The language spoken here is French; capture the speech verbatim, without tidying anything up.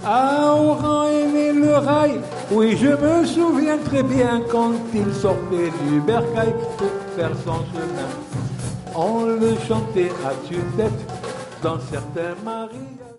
Ah, on a aimé le rail. Oui, je me souviens très bien quand il sortait du bercail pour faire son chemin. On le chantait à tue-tête dans certains mariages.